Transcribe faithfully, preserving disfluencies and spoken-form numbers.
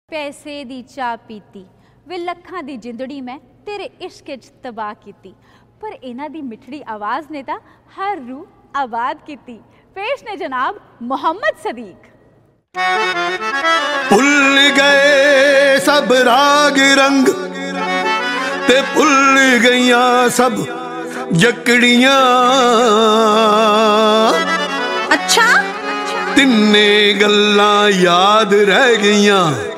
पैसे दी चाह पीती वे लखां दी जिंदड़ी मैं तेरे इश्क च तबाह कीती, पर इन्हां दी मिठड़ी आवाज़ ने तां हर रूह आबाद कीती। पेश ने जनाब मोहम्मद सदीक। भुल गए सब राग रंग ते भुल गईयां सब जकड़ियां, अच्छा तिन्ने गल्लां याद रह गईयां